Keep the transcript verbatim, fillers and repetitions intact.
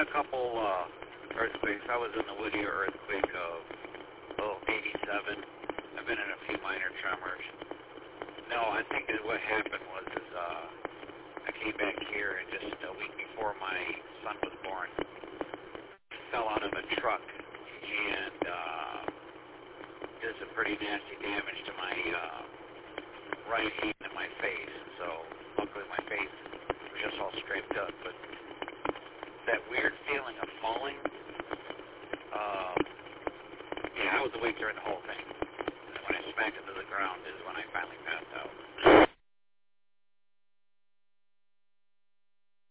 a couple uh, earthquakes. I was in the Whittier earthquake of, oh, eighty-seven. I've been in a few minor tremors. No, I think that what happened was is uh, I came back here and just a week before my son was born, fell out of a truck and uh, did some pretty nasty damage to my uh, right hand and my face. So luckily my face was just all scraped up. But that weird feeling of falling, uh, yeah, I was awake during the whole thing. And when I smacked into the ground is when I finally passed out.